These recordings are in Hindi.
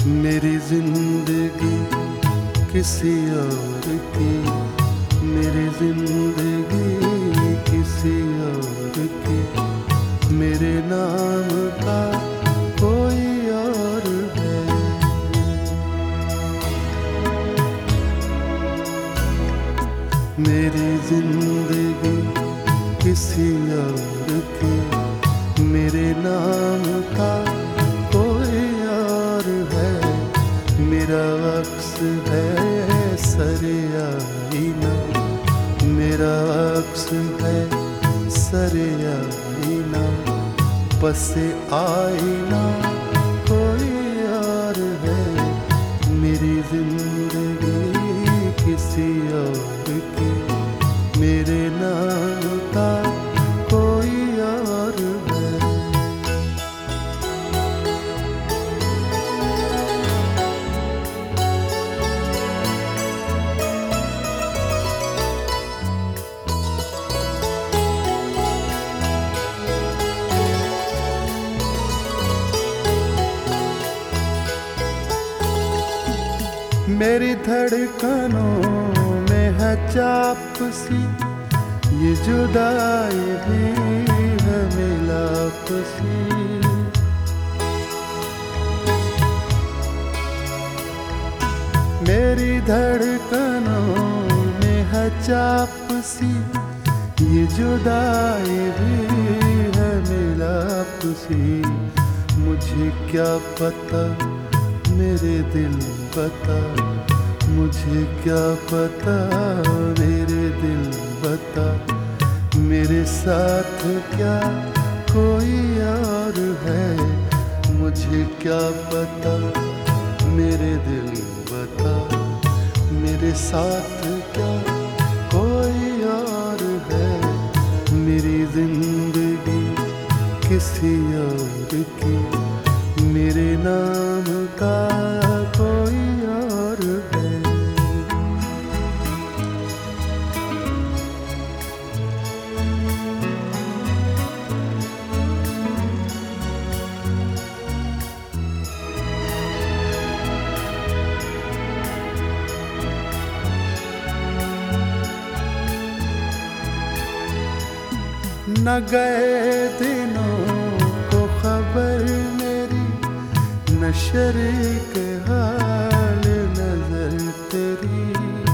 मेरी जिंदगी किसी और की, मेरी जिंदगी किसी और की, मेरे नाम का कोई और है। मेरी जिंदगी किसी और की, मेरे नाम का कोई और है। मेरा अक्स है सरे आईना, मेरा अक्स है सरे आईना, पसे आईना कोई और है। मेरी जिंदगी किसी और की, मेरे नाम का कोई और है। मेरी धड़कनों में है चाप सी, ये जुदाई भी है मिलाप सी। मेरी धड़कनों में है चाप सी, ये जुदाई भी है मिलाप सी। मुझे क्या पता मेरे दिल बता, मुझे क्या पता मेरे दिल बता, मेरे साथ क्या कोई और है। मुझे क्या पता मेरे दिल बता, मेरे साथ क्या कोई और है। मेरी जिंदगी किसी और की, मेरे नाम का कोई और है। न गए दिनों को खबर मेरी, न शरीक हाल नजर तेरी।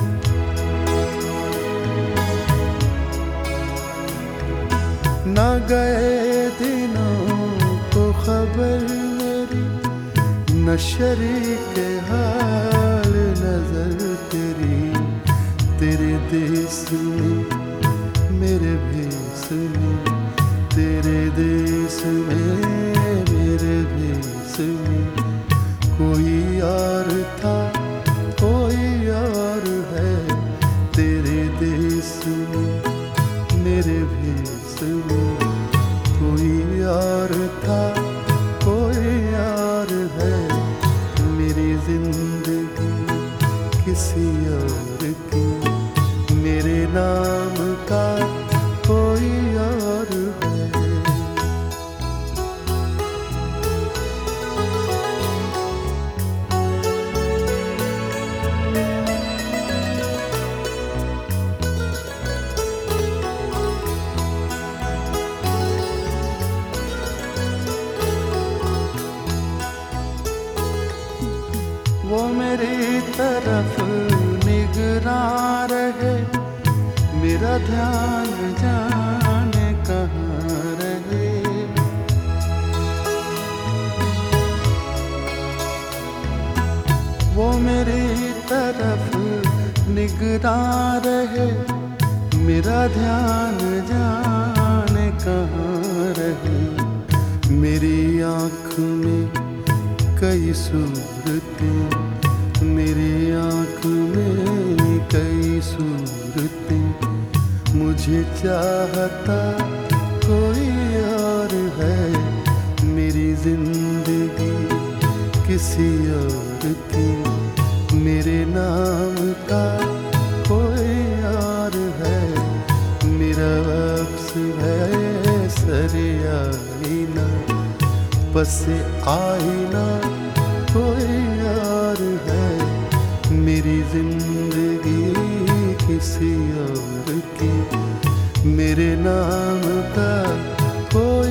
न गए दिनों को खबर मेरी, न शरीक हाल नजर तेरी। तेरे देश में मेरे भेस में, तेरे देश में मेरे भेस में, कोई और था कोई और है। तेरे देश में मेरे भेस में, कोई और था कोई और है। मेरी जिंदगी किसी और की, मेरे नाम का कोई और है। वो मेरी तरफ निगरां रहे, मेरा ध्यान जाने कहाँ रहे। वो मेरी तरफ निगरां रहे, मेरा ध्यान जाने कहाँ रहे। मेरी आँख में कई सूरतें, मेरी आँख में कई सूरतें, मुझे चाहता कोई और है। मेरी जिंदगी किसी और की, मेरे नाम का कोई और है। मेरा अक्स है सरे आईना, पसे आईना कोई और है, मेरी जिंदगी किसी और की, मेरे नाम का कोई